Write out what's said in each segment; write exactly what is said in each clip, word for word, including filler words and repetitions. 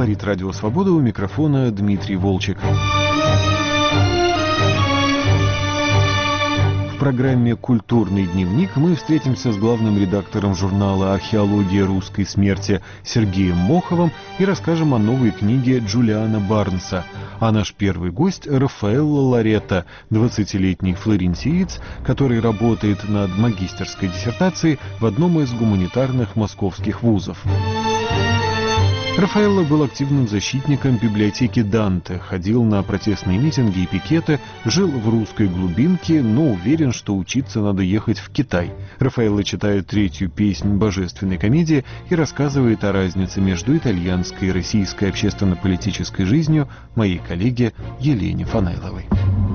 Говорит Радио Свобода, у микрофона Дмитрий Волчек. В программе «Культурный дневник» мы встретимся с главным редактором журнала «Археология русской смерти» Сергеем Моховым и расскажем о новой книге Джулиана Барнса. А наш первый гость — Рафаэлло Лоретто, двадцатилетний флорентиец, который работает над магистерской диссертацией в одном из гуманитарных московских вузов. Рафаэлло был активным защитником библиотеки Данте, ходил на протестные митинги и пикеты, жил в русской глубинке, но уверен, что учиться надо ехать в Китай. Рафаэлло читает третью песнь божественной комедии и рассказывает о разнице между итальянской и российской общественно-политической жизнью моей коллеге Елене Фанайловой.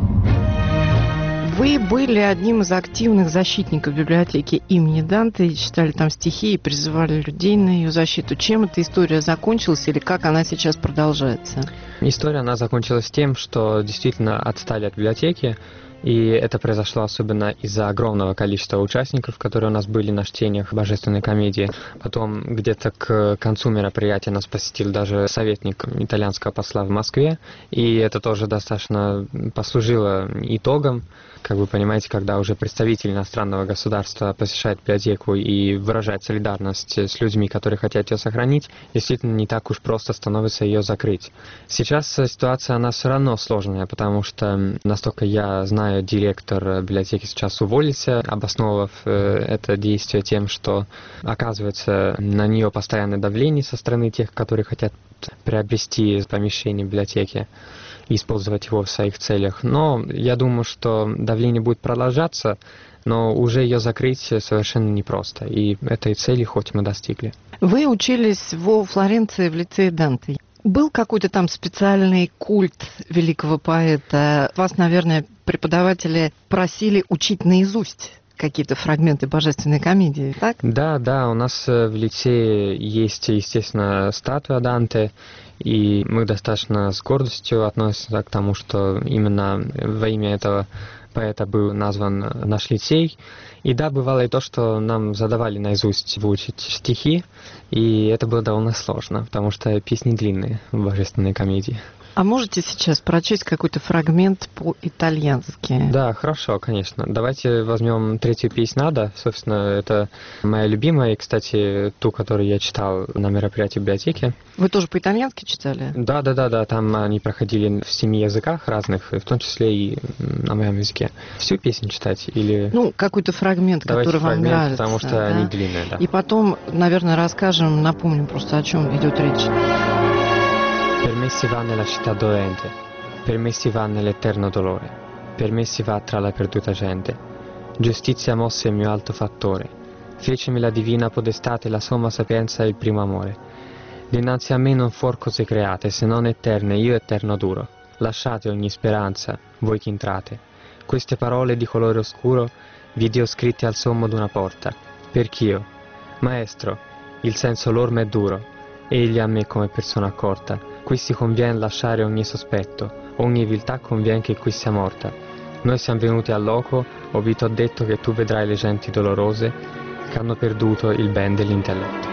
Вы были одним из активных защитников библиотеки имени Данте, читали там стихи и призывали людей на ее защиту. Чем эта история закончилась или как она сейчас продолжается? История, она закончилась тем, что действительно отстали от библиотеки, и это произошло особенно из-за огромного количества участников, которые у нас были на чтениях божественной комедии. Потом где-то к концу мероприятия нас посетил даже советник итальянского посла в Москве, и это тоже достаточно послужило итогом. Как вы понимаете, когда уже представитель иностранного государства посещает библиотеку и выражает солидарность с людьми, которые хотят ее сохранить, действительно не так уж просто становится ее закрыть. Сейчас ситуация, она все равно сложная, потому что, насколько я знаю, директор библиотеки сейчас уволился, обосновав это действие тем, что оказывается на нее постоянное давление со стороны тех, которые хотят приобрести помещение библиотеки и использовать его в своих целях. Но я думаю, что давление будет продолжаться, но уже ее закрыть совершенно непросто. И этой цели хоть мы достигли. Вы учились во Флоренции в лицее Данте. Был какой-то там специальный культ великого поэта? Вас, наверное, преподаватели просили учить наизусть какие-то фрагменты божественной комедии, так? Да, да, у нас в лицее есть, естественно, статуя Данте, и мы достаточно с гордостью относимся к тому, что именно во имя этого поэта был назван наш лицей. И да, бывало и то, что нам задавали наизусть выучить стихи, и это было довольно сложно, потому что песни длинные в божественной комедии. А можете сейчас прочесть какой-то фрагмент по-итальянски? Да, хорошо, конечно. Давайте возьмем третью песнь «Надо». Собственно, это моя любимая, и, кстати, ту, которую я читал на мероприятии библиотеки. Вы тоже по-итальянски читали? Да, да, да, да. Там они проходили в семи языках разных, в том числе и на моем языке. Всю песню читать или... Ну, какой-то фрагмент, Давайте который фрагмент, вам нравится. Потому что да? они длинные, да. И потом, наверное, расскажем, напомним просто, о чем идет речь. Per me si va nella città dolente, per me si va nell'eterno dolore, per me si va tra la perduta gente. Giustizia mosse il mio alto fattore, fecemi la divina podestate, la somma sapienza e il primo amore. Dinanzi a me non fuor cose create, se non eterne, io eterno duro. Lasciate ogni speranza, voi che entrate. Queste parole di colore oscuro vidi scritte al sommo d'una porta. Perch'io, maestro, il senso l'orme è duro, egli a me come persona accorta. Qui si conviene lasciare ogni sospetto, ogni viltà conviene che qui sia morta. Noi siamo venuti al loco, ovvio t'ho detto che tu vedrai le genti dolorose che hanno perduto il ben dell'intelletto.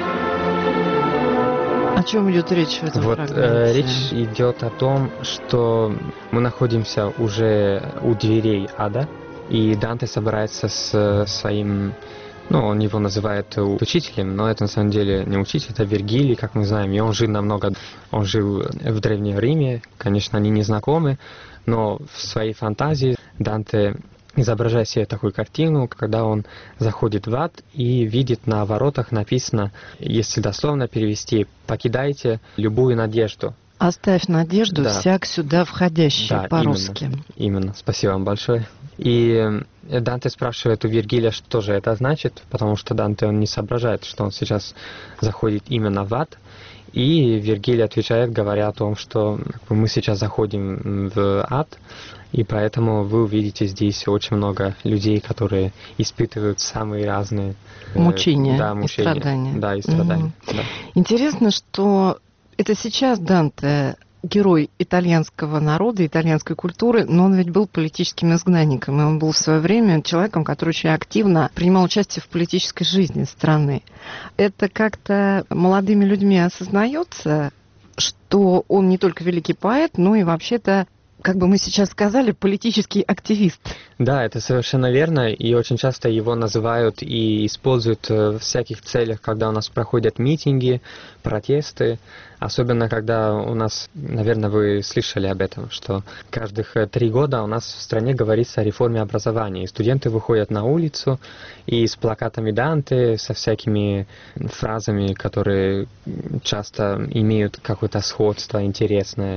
О чем идет речь в этом Вот, фрагменте? э, речь идет о том, что мы находимся уже у дверей ада, и Данте собирается с своим... Ну, он его называет учителем, но это на самом деле не учитель, это Вергилий, как мы знаем, и он жил намного... Он жил в Древнем Риме, конечно, они не знакомы, но в своей фантазии Данте изображает себе такую картину, когда он заходит в ад и видит на воротах написано, если дословно перевести, «Покидайте любую надежду». «Оставь надежду, да. всяк сюда входящий», да, по-русски. Именно, именно, спасибо вам большое. И Данте спрашивает у Вергилия, что же это значит, потому что Данте, он не соображает, что он сейчас заходит именно в ад. И Вергилий отвечает, говоря о том, что мы сейчас заходим в ад, и поэтому вы увидите здесь очень много людей, которые испытывают самые разные мучения, э, да, мучения и страдания. Да, и страдания. Угу. Да. Интересно, что это сейчас Данте герой итальянского народа, итальянской культуры, но он ведь был политическим изгнанником, и он был в свое время человеком, который очень активно принимал участие в политической жизни страны. Это как-то молодыми людьми осознается? что он не только великий поэт, но и вообще-то, как бы мы сейчас сказали, политический активист. Да, это совершенно верно, и очень часто его называют и используют в всяких целях, когда у нас проходят митинги, протесты, особенно когда у нас, наверное, вы слышали об этом, что каждых три года у нас в стране говорится о реформе образования, и студенты выходят на улицу и с плакатами Данте, со всякими фразами, которые часто имеют какое-то сходство интересное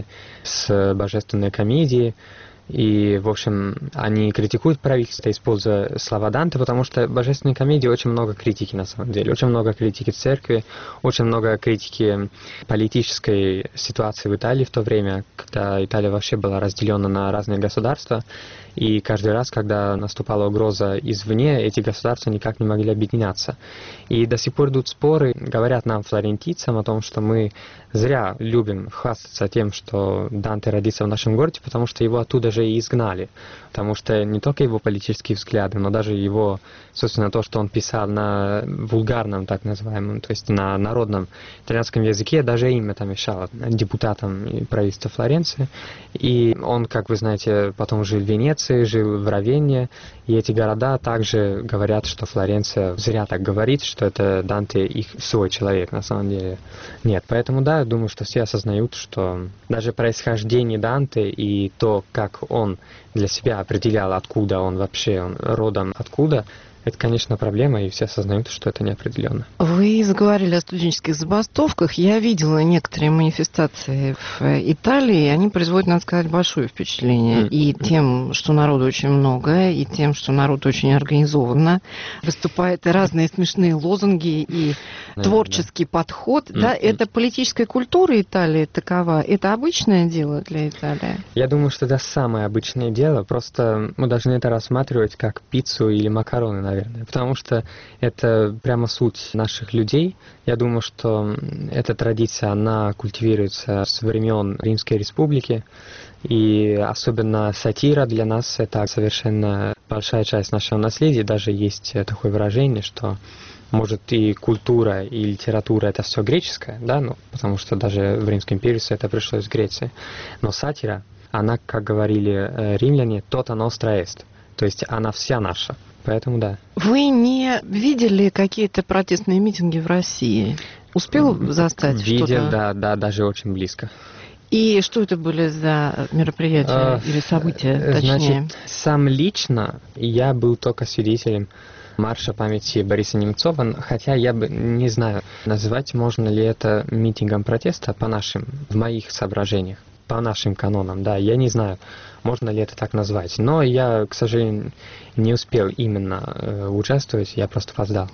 с божественной комедией. И, в общем, они критикуют правительство, используя слова Данте, потому что в божественной комедии очень много критики, на самом деле. Очень много критики церкви, очень много критики политической ситуации в Италии в то время, когда Италия вообще была разделена на разные государства. И каждый раз, когда наступала угроза извне, эти государства никак не могли объединяться. И до сих пор идут споры, говорят нам, флорентийцам, о том, что мы зря любим хвастаться тем, что Данте родился в нашем городе, потому что его оттуда же и изгнали. Потому что не только его политические взгляды, но даже его, собственно, то, что он писал на вульгарном, так называемом, то есть на народном итальянском языке, даже имя там мешало депутатам правительства Флоренции. И он, как вы знаете, потом жил в Венеции, жил в Равенне, и эти города также говорят, что Флоренция зря так говорит, что это Данте их свой человек, на самом деле. Нет, поэтому да, я думаю, что все осознают, что даже происхождение Данте и то, как он для себя определял, откуда он вообще, он родом откуда, это, конечно, проблема, и все осознают, что это неопределенно. Вы заговорили о студенческих забастовках. Я видела некоторые манифестации в Италии, и они производят, надо сказать, большое впечатление. Mm-hmm. И тем, что народу очень много, и тем, что народ очень организованно выступает, и разные смешные лозунги, и Наверное, творческий да. подход. Mm-hmm. Да, это политическая культура Италии такова. Это обычное дело для Италии? Я думаю, что это самое обычное дело. Просто мы должны это рассматривать как пиццу или макароны, наверное. Потому что это прямо суть наших людей. Я думаю, что эта традиция, она культивируется с времен Римской Республики. И особенно сатира для нас это совершенно большая часть нашего наследия. Даже есть такое выражение, что может и культура, и литература это все греческое, да, ну, потому что даже в Римской империи все это пришло из Греции. Но сатира, она, как говорили римляне, tota nostra est. То есть она вся наша. Поэтому да. Вы не видели какие-то протестные митинги в России? Успел застать Видел, что-то? Видел, да, да, даже очень близко. И что это были за мероприятия а, или события, точнее? Значит, сам лично я был только свидетелем марша памяти Бориса Немцова, хотя я бы не знаю, назвать можно ли это митингом протеста по нашим, в моих соображениях, по нашим канонам, да, я не знаю, можно ли это так назвать. Но я, к сожалению, не успел именно э, участвовать, я просто опоздал.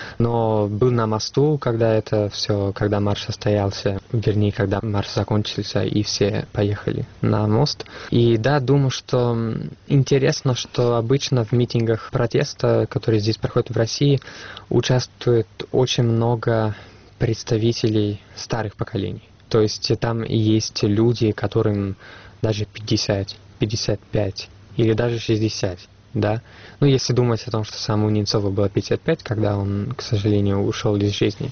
Но был на мосту, когда это все, когда марш состоялся, вернее, когда марш закончился, и все поехали на мост. И да, думаю, что интересно, что обычно в митингах протеста, которые здесь проходят в России, участвует очень много представителей старых поколений. То есть там есть люди, которым даже пятьдесят, пятьдесят пять или даже шестьдесят, да. Ну, если думать о том, что самому Немцову было пятьдесят пять, когда он, к сожалению, ушел из жизни,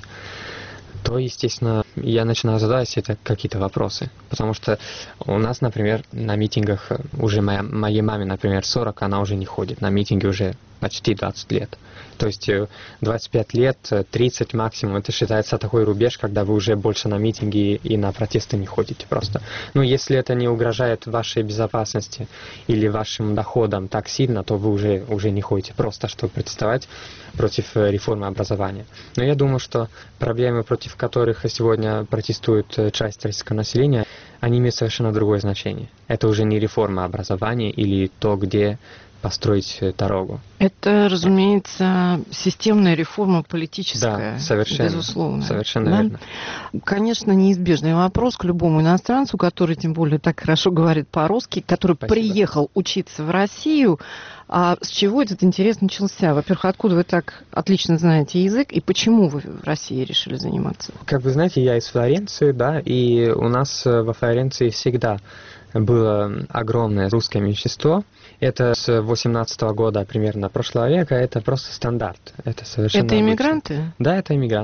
то, естественно, я начинаю задавать себе какие-то вопросы. Потому что у нас, например, на митингах уже моя, моей маме, например, сорок, она уже не ходит. На митинге уже почти двадцать лет. То есть двадцать пять лет, тридцать максимум, это считается такой рубеж, когда вы уже больше на митинги и на протесты не ходите просто. Ну, если это не угрожает вашей безопасности или вашим доходам так сильно, то вы уже, уже не ходите просто, чтобы протестовать против реформы образования. Но я думаю, что проблемы, против которых сегодня протестует часть российского населения, они имеют совершенно другое значение. Это уже не реформа образования или то, где построить дорогу. Это, разумеется, системная реформа политическая. Да, совершенно. Безусловно. Совершенно да? верно. Конечно, неизбежный вопрос к любому иностранцу, который, тем более, так хорошо говорит по-русски, который Спасибо. Приехал учиться в Россию. А с чего этот интерес начался? Во-первых, откуда вы так отлично знаете язык, и почему вы в России решили заниматься? Как вы знаете, я из Флоренции, да, и у нас во Флоренции всегда было огромное русское меньшинство. Это с восемнадцатого года примерно прошлого века, это просто стандарт. Это совершенно Это иммигранты? Обычно. Да, это иммигранты.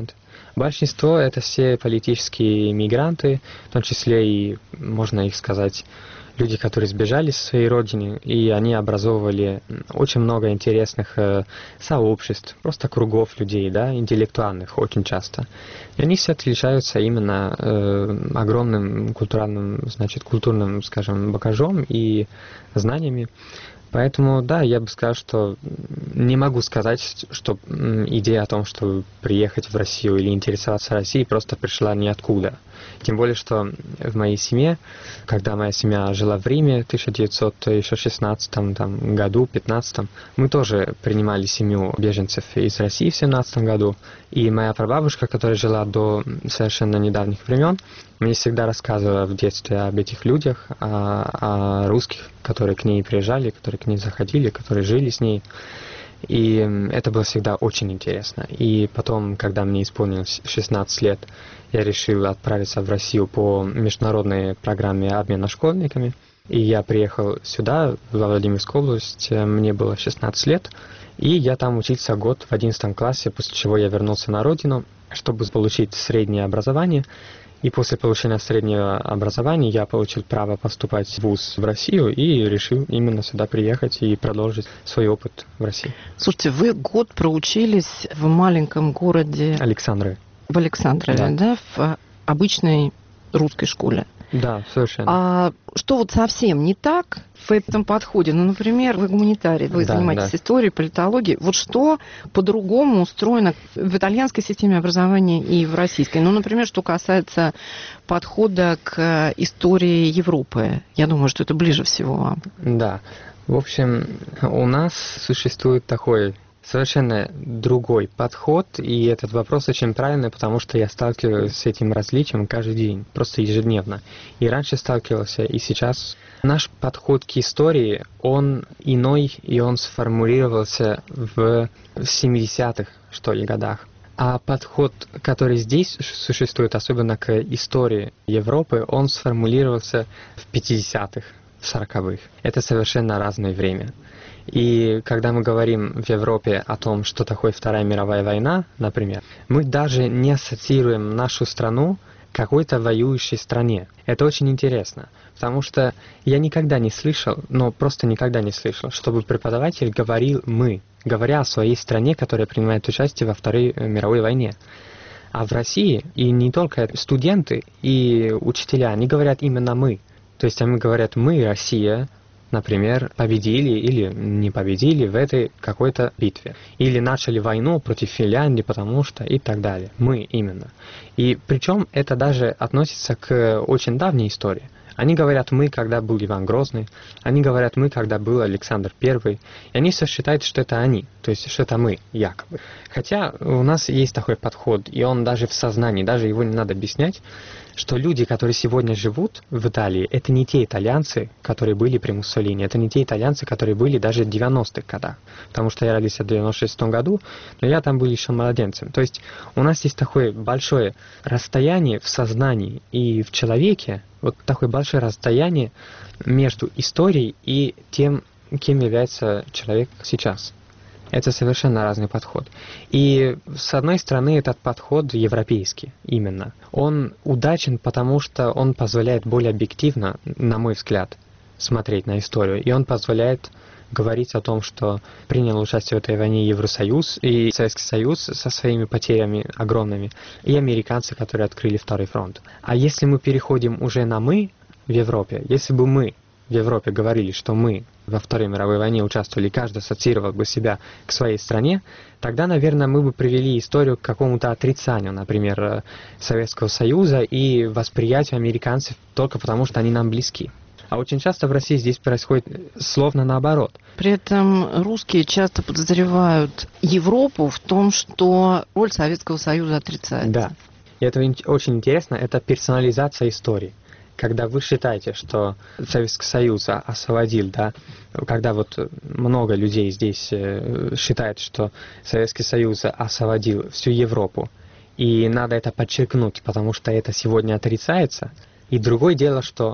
Большинство — это все политические мигранты, в том числе и, можно их сказать, люди, которые сбежали со своей родины, и они образовывали очень много интересных э, сообществ, просто кругов людей, да, интеллектуальных очень часто. И они все отличаются именно э, огромным культурным, значит, культурным, скажем, багажом и знаниями. Поэтому, да, я бы сказал, что не могу сказать, что идея о том, чтобы приехать в Россию или интересоваться Россией, просто пришла ниоткуда. Тем более, что в моей семье, когда моя семья жила в Риме в тысяча девятьсот шестнадцатом там, году, пятнадцатом, мы тоже принимали семью беженцев из России в семнадцатом году. И моя прабабушка, которая жила до совершенно недавних времен, мне всегда рассказывала в детстве об этих людях, о, о русских, которые к ней приезжали, которые к ней заходили, которые жили с ней. И это было всегда очень интересно. И потом, когда мне исполнилось шестнадцать лет, я решил отправиться в Россию по международной программе обмена школьниками. И я приехал сюда, в Владимирскую область, мне было шестнадцать лет. И я там учился год в одиннадцатом классе, после чего я вернулся на родину, чтобы получить среднее образование. И после получения среднего образования я получил право поступать в вуз в Россию и решил именно сюда приехать и продолжить свой опыт в России. Слушайте, вы год проучились в маленьком городе... Александрове. В Александрове, да, да в обычной русской школе. Да, совершенно. А что вот совсем не так в этом подходе? Ну, например, вы гуманитарий, вы да, занимаетесь да. историей, политологией. Вот что по-другому устроено в итальянской системе образования и в российской? Ну, например, что касается подхода к истории Европы. Я думаю, что это ближе всего вам. Да. В общем, у нас существует такой... совершенно другой подход, и этот вопрос очень правильный, потому что я сталкиваюсь с этим различием каждый день, просто ежедневно. И раньше сталкивался, и сейчас. Наш подход к истории, он иной, и он сформулировался в семидесятых, что ли, годах. А подход, который здесь существует, особенно к истории Европы, он сформулировался в пятидесятых, в сороковых. Это совершенно разное время. И когда мы говорим в Европе о том, что такое Вторая мировая война, например, мы даже не ассоциируем нашу страну к какой-то воюющей стране. Это очень интересно, потому что я никогда не слышал, но просто никогда не слышал, чтобы преподаватель говорил «мы», говоря о своей стране, которая принимает участие во Второй мировой войне. А в России, и не только студенты и учителя, они говорят именно «мы». То есть они говорят «мы, Россия», например, победили или не победили в этой какой-то битве. Или начали войну против Финляндии, потому что и так далее. Мы именно. И причем это даже относится к очень давней истории. Они говорят «мы», когда был Иван Грозный. Они говорят «мы», когда был Александр Первый. И они все считают, что это они. То есть, что это мы, якобы. Хотя у нас есть такой подход, и он даже в сознании, даже его не надо объяснять, что люди, которые сегодня живут в Италии, это не те итальянцы, которые были при Муссолини, это не те итальянцы, которые были даже в девяностых годах. Потому что я родился в девяносто шестом году, но я там был еще младенцем. То есть у нас есть такое большое расстояние в сознании и в человеке, вот такое большое расстояние между историей и тем, кем является человек сейчас. Это совершенно разный подход. И с одной стороны этот подход европейский именно. Он удачен, потому что он позволяет более объективно, на мой взгляд, смотреть на историю. И он позволяет говорить о том, что принял участие в этой войне Евросоюз и Советский Союз со своими потерями огромными, и американцы, которые открыли Второй фронт. А если мы переходим уже на «мы» в Европе, если бы мы в Европе говорили, что мы во Второй мировой войне участвовали, каждый ассоциировал бы себя к своей стране, тогда, наверное, мы бы привели историю к какому-то отрицанию, например, Советского Союза и восприятию американцев только потому, что они нам близки. А очень часто в России здесь происходит словно наоборот. При этом русские часто подозревают Европу в том, что роль Советского Союза отрицается. Да, и это очень интересно, это персонализация истории. Когда вы считаете, что Советский Союз освободил, да, когда вот много людей здесь считают, что Советский Союз освободил всю Европу, и надо это подчеркнуть, потому что это сегодня отрицается. И другое дело, что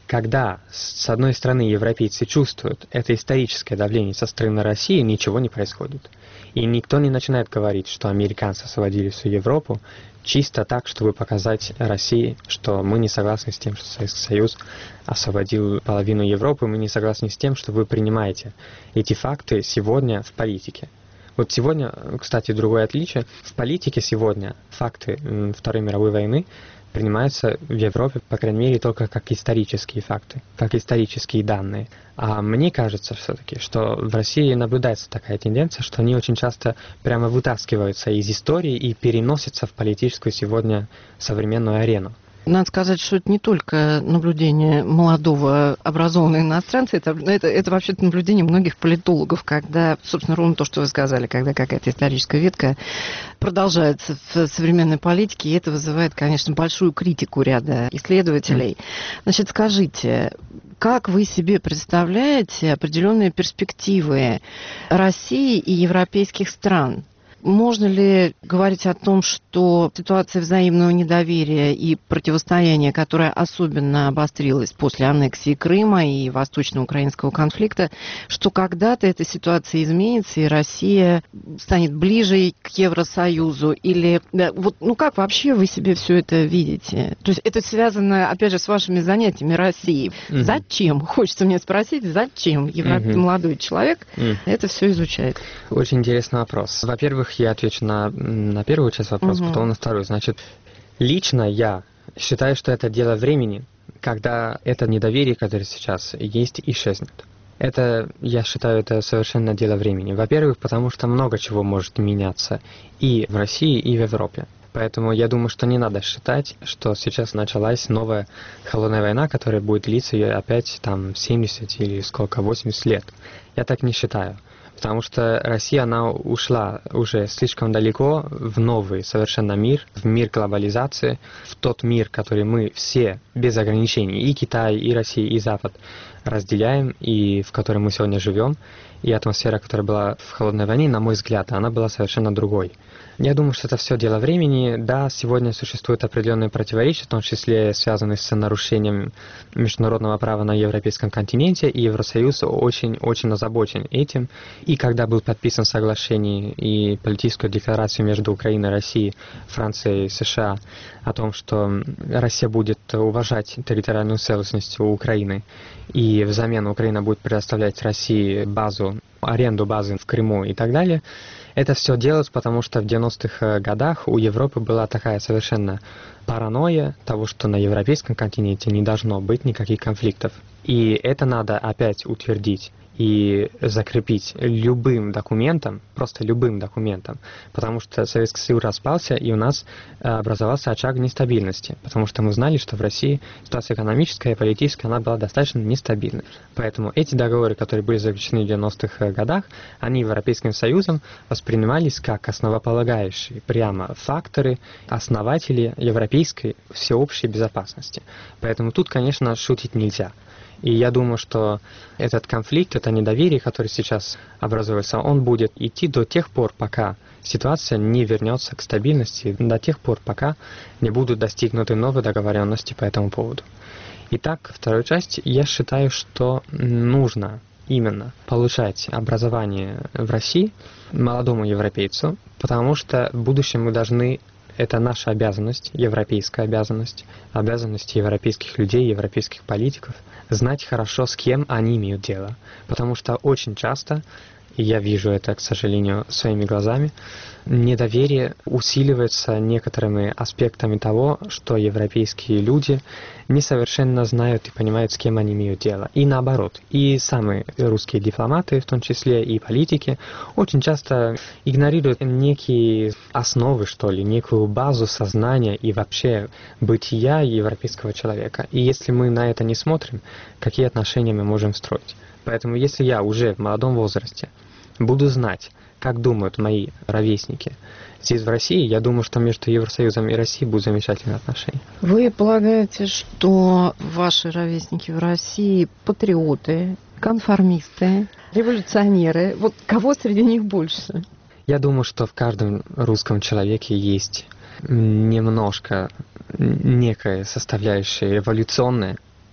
когда, с одной стороны, европейцы чувствуют это историческое давление со стороны России, ничего не происходит. И никто не начинает говорить, что американцы освободили всю Европу, чисто так, чтобы показать России, что мы не согласны с тем, что Советский Союз освободил половину Европы, мы не согласны с тем, что вы принимаете эти факты сегодня в политике. Вот сегодня, кстати, другое отличие. В политике сегодня факты Второй мировой войны принимаются в Европе, по крайней мере, только как исторические факты, как исторические данные. А мне кажется все-таки, что в России наблюдается такая тенденция, что они очень часто прямо вытаскиваются из истории и переносятся в политическую сегодня современную арену. Надо сказать, что это не только наблюдение молодого образованного иностранца, это, это, это вообще-то наблюдение многих политологов, когда, собственно, ровно то, что вы сказали, когда какая-то историческая ветка продолжается в современной политике, и это вызывает, конечно, большую критику ряда исследователей. Значит, скажите, как вы себе представляете определенные перспективы России и европейских стран? Можно ли говорить о том, что ситуация взаимного недоверия и противостояния, которая особенно обострилась после аннексии Крыма и восточно-украинского конфликта, что когда-то эта ситуация изменится, и Россия станет ближе к Евросоюзу? Или вот, ну как вообще вы себе все это видите? То есть это связано, опять же, с вашими занятиями России. Mm-hmm. Зачем? Хочется мне спросить, зачем Евро... mm-hmm. молодой человек mm-hmm. это все изучает? Очень интересный вопрос. Во-первых, я отвечу на, на первую часть вопроса, угу. потом на вторую. Значит, лично я считаю, что это дело времени, когда это недоверие, которое сейчас есть, исчезнет. Это, я считаю, это совершенно дело времени. Во-первых, потому что много чего может меняться и в России, и в Европе. Поэтому я думаю, что не надо считать, что сейчас началась новая холодная война, которая будет длиться опять там семьдесят или сколько, восемьдесят лет. Я так не считаю. Потому что Россия, она ушла уже слишком далеко в новый совершенно мир, в мир глобализации, в тот мир, который мы все без ограничений, и Китай, и Россия, и Запад, разделяем, и в котором мы сегодня живем. И атмосфера, которая была в холодной войне, на мой взгляд, она была совершенно другой. Я думаю, что это все дело времени. Да, сегодня существуют определенные противоречия, в том числе связанные с нарушением международного права на европейском континенте, и Евросоюз очень-очень озабочен этим. И когда был подписан соглашение и политическую декларацию между Украиной, Россией, Францией и США о том, что Россия будет уважать территориальную целостность Украины, и взамен Украина будет предоставлять России базу, аренду базы в Крыму и так далее, это все делалось, потому что в девяностых годах у Европы была такая совершенно паранойя того, что на европейском континенте не должно быть никаких конфликтов. И это надо опять утвердить и закрепить любым документом, просто любым документом, потому что Советский Союз распался, и у нас образовался очаг нестабильности, потому что мы знали, что в России ситуация экономическая и политическая, она была достаточно нестабильной. Поэтому эти договоры, которые были заключены в девяностых годах, они Европейским Союзом воспринимались как основополагающие прямо факторы, основатели европейской всеобщей безопасности. Поэтому тут, конечно, шутить нельзя. И я думаю, что этот конфликт, это недоверие, которое сейчас образуется, он будет идти до тех пор, пока ситуация не вернется к стабильности, до тех пор, пока не будут достигнуты новые договоренности по этому поводу. Итак, вторую часть, я считаю, что нужно именно получать образование в России молодому европейцу, потому что в будущем мы должны, это наша обязанность, европейская обязанность, обязанность европейских людей, европейских политиков, знать хорошо, с кем они имеют дело. Потому что очень часто, и я вижу это, к сожалению, своими глазами, недоверие усиливается некоторыми аспектами того, что европейские люди несовершенно знают и понимают, с кем они имеют дело. И наоборот. И самые русские дипломаты, в том числе и политики, очень часто игнорируют некие основы, что ли, некую базу сознания и вообще бытия европейского человека. И если мы на это не смотрим, какие отношения мы можем строить? Поэтому если я уже в молодом возрасте буду знать, как думают мои ровесники здесь, в России, я думаю, что между Евросоюзом и Россией будут замечательные отношения. Вы полагаете, что ваши ровесники в России патриоты, конформисты, революционеры? Вот кого среди них больше? Я думаю, что в каждом русском человеке есть немножко некая составляющая революционная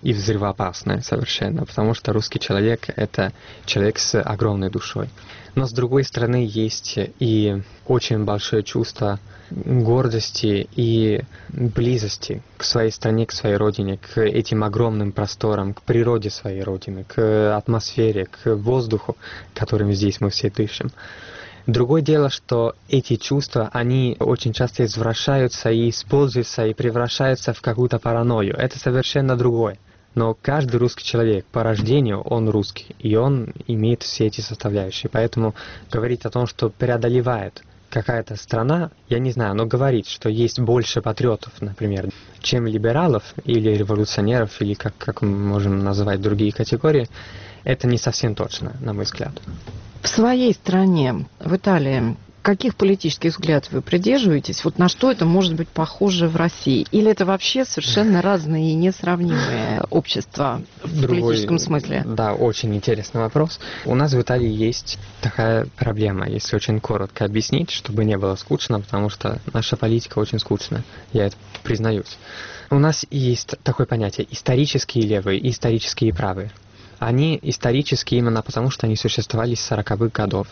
и взрывоопасное совершенно, потому что русский человек — это человек с огромной душой. Но с другой стороны есть и очень большое чувство гордости и близости к своей стране, к своей родине, к этим огромным просторам, к природе своей родины, к атмосфере, к воздуху, которым здесь мы все дышим. Другое дело, что эти чувства, они очень часто извращаются и используются, и превращаются в какую-то паранойю. Это совершенно другое. Но каждый русский человек по рождению, он русский, и он имеет все эти составляющие. Поэтому говорить о том, что преодолевает какая-то страна, я не знаю, но говорить, что есть больше патриотов, например, чем либералов или революционеров, или как, как мы можем называть другие категории, это не совсем точно, на мой взгляд. В своей стране, в Италии, каких политических взглядов вы придерживаетесь? Вот на что это может быть похоже в России? Или это вообще совершенно разные и несравнимые общества в Другой, политическом смысле? Да, очень интересный вопрос. У нас в Италии есть такая проблема, если очень коротко объяснить, чтобы не было скучно, потому что наша политика очень скучная, я это признаюсь. У нас есть такое понятие исторические левые и исторические правые. Они исторические именно потому, что они существовали с сороковых годов,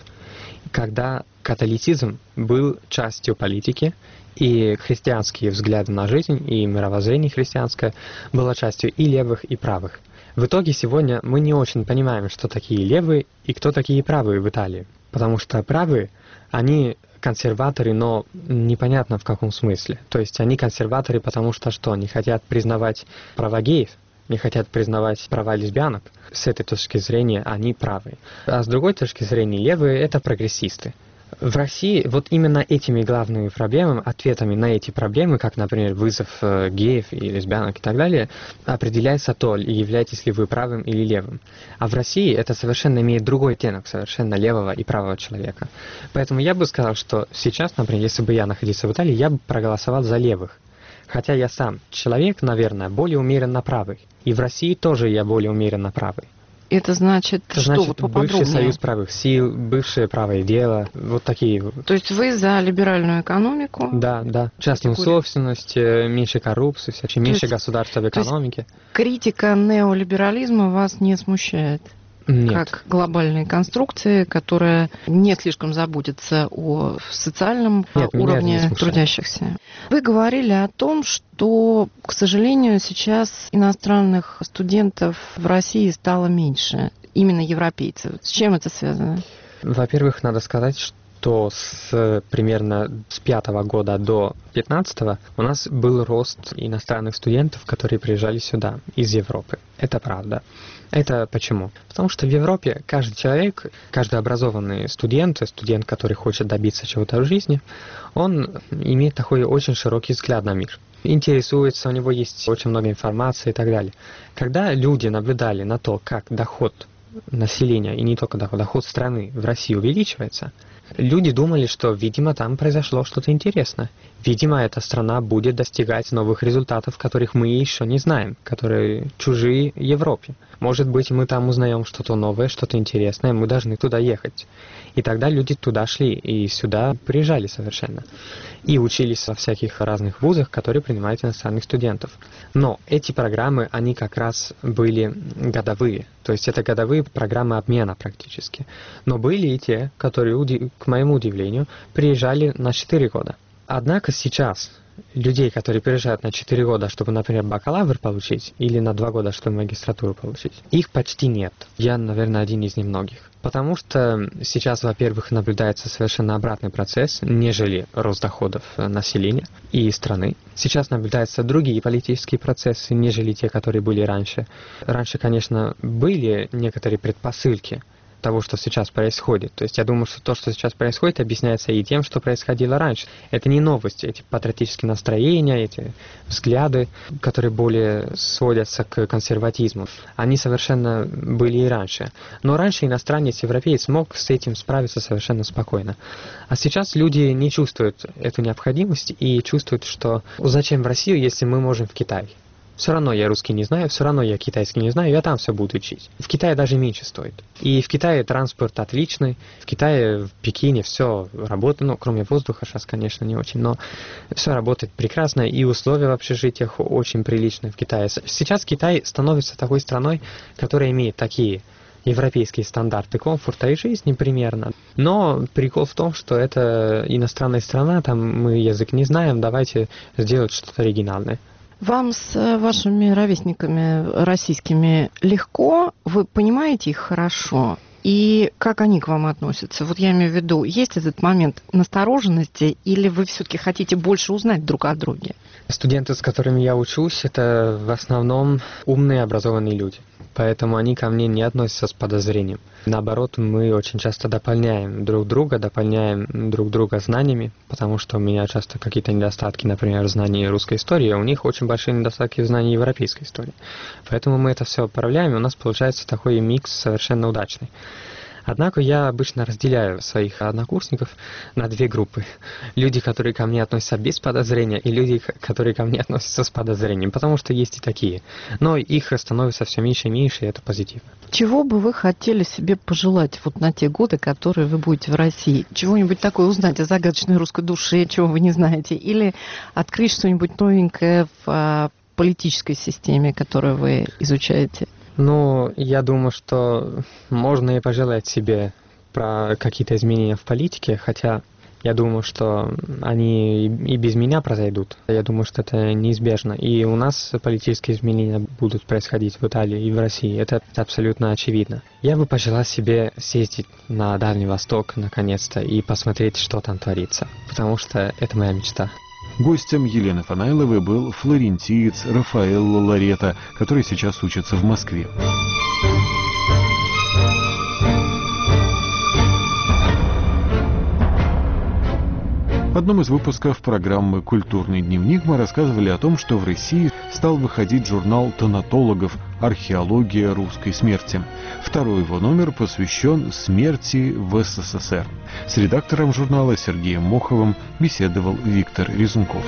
когда католицизм был частью политики, и христианские взгляды на жизнь, и мировоззрение христианское было частью и левых, и правых. В итоге сегодня мы не очень понимаем, что такие левые и кто такие правые в Италии. Потому что правые, они консерваторы, но непонятно в каком смысле. То есть они консерваторы, потому что что? Они хотят признавать права геев, не хотят признавать права лесбиянок. С этой точки зрения они правы. А с другой точки зрения левые — это прогрессисты. В России вот именно этими главными проблемами, ответами на эти проблемы, как, например, вызов э, геев и лесбиянок и так далее, определяется то, являетесь ли вы правым или левым. А в России это совершенно имеет другой оттенок, совершенно левого и правого человека. Поэтому я бы сказал, что сейчас, например, если бы я находился в Италии, я бы проголосовал за левых. Хотя я сам человек, наверное, более умеренно правый. И в России тоже я более умеренно правый. Это значит, Это что значит, вот поподробнее? бывший союз правых сил, бывшее правое дело, вот такие. То есть вы за либеральную экономику? Да, да. Частную Категория. собственность, меньше коррупции, всячей, меньше государства в экономике. Критика неолиберализма вас не смущает? Нет. Как глобальной конструкции, которая не слишком заботится о социальном Нет, уровне трудящихся. Вы говорили о том, что, к сожалению, сейчас иностранных студентов в России стало меньше, именно европейцев. С чем это связано? Во-первых, надо сказать, что то с примерно с пятого года до пятнадцатого у нас был рост иностранных студентов, которые приезжали сюда из Европы. Это правда. Это почему? Потому что в Европе каждый человек, каждый образованный студент, студент, который хочет добиться чего-то в жизни, он имеет такой очень широкий взгляд на мир. Интересуется, у него есть очень много информации и так далее. Когда люди наблюдали на то, как доход населения, и не только доход, доход страны в России увеличивается, люди думали, что, видимо, там произошло что-то интересное. Видимо, эта страна будет достигать новых результатов, которых мы еще не знаем, которые чужие Европе. Может быть, мы там узнаем что-то новое, что-то интересное, мы должны туда ехать. И тогда люди туда шли и сюда приезжали совершенно. И учились во всяких разных вузах, которые принимают иностранных студентов. Но эти программы, они как раз были годовые. То есть это годовые программы обмена практически. Но были и те, которые, к моему удивлению, приезжали на четыре года. Однако сейчас людей, которые приезжают на четыре года, чтобы, например, бакалавр получить, или на два года, чтобы магистратуру получить, их почти нет. Я, наверное, один из немногих. Потому что сейчас, во-первых, наблюдается совершенно обратный процесс, нежели рост доходов населения и страны. Сейчас наблюдаются другие политические процессы, нежели те, которые были раньше. Раньше, конечно, были некоторые предпосылки того, что сейчас происходит. То есть я думаю, что то, что сейчас происходит, объясняется и тем, что происходило раньше. Это не новости, эти патриотические настроения, эти взгляды, которые более сводятся к консерватизму. Они совершенно были и раньше. Но раньше иностранец, европеец мог с этим справиться совершенно спокойно. А сейчас люди не чувствуют эту необходимость и чувствуют, что зачем в Россию, если мы можем в Китай. Все равно я русский не знаю, все равно я китайский не знаю, я там все буду учить. В Китае даже меньше стоит. И в Китае транспорт отличный, в Китае, в Пекине все работает, ну, кроме воздуха сейчас, конечно, не очень, но все работает прекрасно, и условия в общежитиях очень приличные в Китае. Сейчас Китай становится такой страной, которая имеет такие европейские стандарты комфорта и жизни примерно. Но прикол в том, что это иностранная страна, там мы язык не знаем, давайте сделать что-то оригинальное. Вам с вашими ровесниками российскими легко? Вы понимаете их хорошо? И как они к вам относятся? Вот я имею в виду, есть этот момент настороженности, или вы все-таки хотите больше узнать друг о друге? Студенты, с которыми я учусь, это в основном умные, образованные люди. Поэтому они ко мне не относятся с подозрением. Наоборот, мы очень часто дополняем друг друга, дополняем друг друга знаниями, потому что у меня часто какие-то недостатки, например, в знании русской истории, а у них очень большие недостатки в знании европейской истории. Поэтому мы это все управляем, и у нас получается такой микс совершенно удачный. Однако я обычно разделяю своих однокурсников на две группы. Люди, которые ко мне относятся без подозрения, и люди, которые ко мне относятся с подозрением, потому что есть и такие. Но их становится все меньше и меньше, и это позитивно. Чего бы вы хотели себе пожелать вот на те годы, которые вы будете в России? Чего-нибудь такое узнать о загадочной русской душе, чего вы не знаете? Или открыть что-нибудь новенькое в а, политической системе, которую вы изучаете? Ну, я думаю, что можно и пожелать себе про какие-то изменения в политике, хотя я думаю, что они и без меня произойдут. Я думаю, что это неизбежно. И у нас политические изменения будут происходить в Италии и в России. Это абсолютно очевидно. Я бы пожелал себе съездить на Дальний Восток, наконец-то, и посмотреть, что там творится. Потому что это моя мечта. Гостем Елены Фанайловой был флорентиец Рафаэлло Лоретто, который сейчас учится в Москве. В одном из выпусков программы «Культурный дневник» мы рассказывали о том, что в России стал выходить журнал тонатологов «Археология русской смерти». Второй его номер посвящен смерти в СССР. С редактором журнала Сергеем Моховым беседовал Виктор Резунков.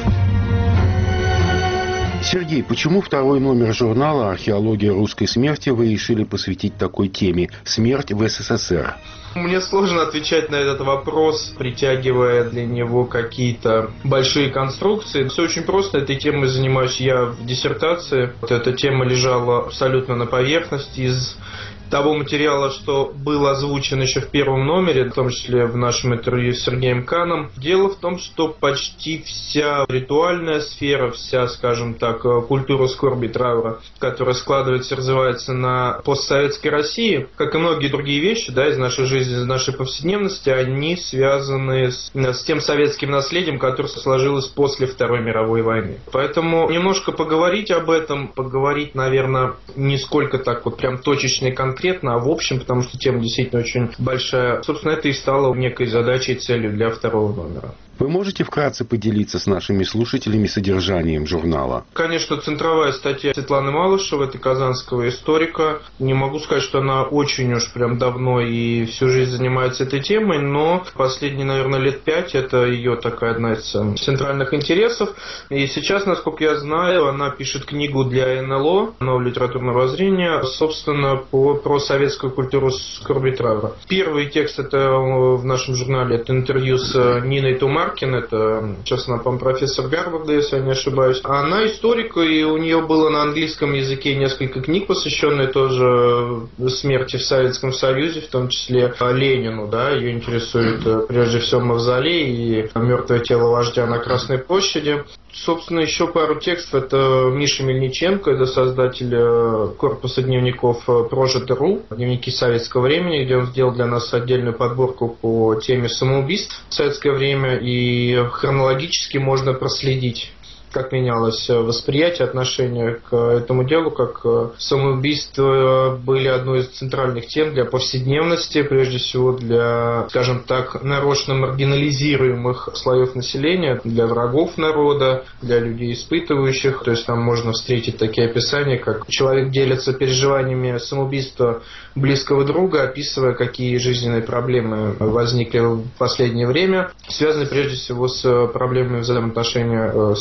Сергей, почему второй номер журнала «Археология русской смерти» вы решили посвятить такой теме – смерть в СССР? Мне сложно отвечать на этот вопрос, притягивая для него какие-то большие конструкции. Все очень просто. Этой темой занимаюсь я в диссертации. Вот эта тема лежала абсолютно на поверхности из того материала, что был озвучен еще в первом номере, в том числе в нашем интервью с Сергеем Каном. Дело в том, что почти вся ритуальная сфера, вся, скажем так, культура скорби и траура, которая складывается и развивается на постсоветской России, как и многие другие вещи, да, из нашей жизни, из нашей повседневности, они связаны с, с тем советским наследием, которое сложилось после Второй мировой войны. Поэтому немножко поговорить об этом, поговорить, наверное, не сколько так вот прям точечно и конкретно, конкретно, а в общем, потому что тема действительно очень большая. Собственно, это и стало некой задачей и целью для второго номера. Вы можете вкратце поделиться с нашими слушателями содержанием журнала? Конечно, центровая статья Светланы Малышевой, это казанского историка. Не могу сказать, что она очень уж прям давно и всю жизнь занимается этой темой, но последние, наверное, лет пять это ее такая одна из центральных интересов. И сейчас, насколько я знаю, она пишет книгу для эн эл о, нового литературного зрения, собственно, по, про советскую культуру скорби и траура. Первый текст это в нашем журнале, это интервью с Ниной Тумар. Это, сейчас она, по-моему, профессор Гарварда, если я не ошибаюсь. Она историк, и у нее было на английском языке несколько книг, посвященные тоже смерти в Советском Союзе, в том числе Ленину. Да, ее интересует прежде всего мавзолей и мертвое тело вождя на Красной площади. Собственно, еще пару текстов. Это Миша Мельниченко, это создатель корпуса дневников Прожито точка ру, дневники советского времени, где он сделал для нас отдельную подборку по теме самоубийств в советское время. И хронологически можно проследить, как менялось восприятие, отношение к этому делу, как самоубийства были одной из центральных тем для повседневности, прежде всего для, скажем так, нарочно маргинализируемых слоев населения, для врагов народа, для людей испытывающих. То есть там можно встретить такие описания, как человек делится переживаниями самоубийства близкого друга, описывая, какие жизненные проблемы возникли в последнее время, связанные прежде всего с проблемами взаимоотношения с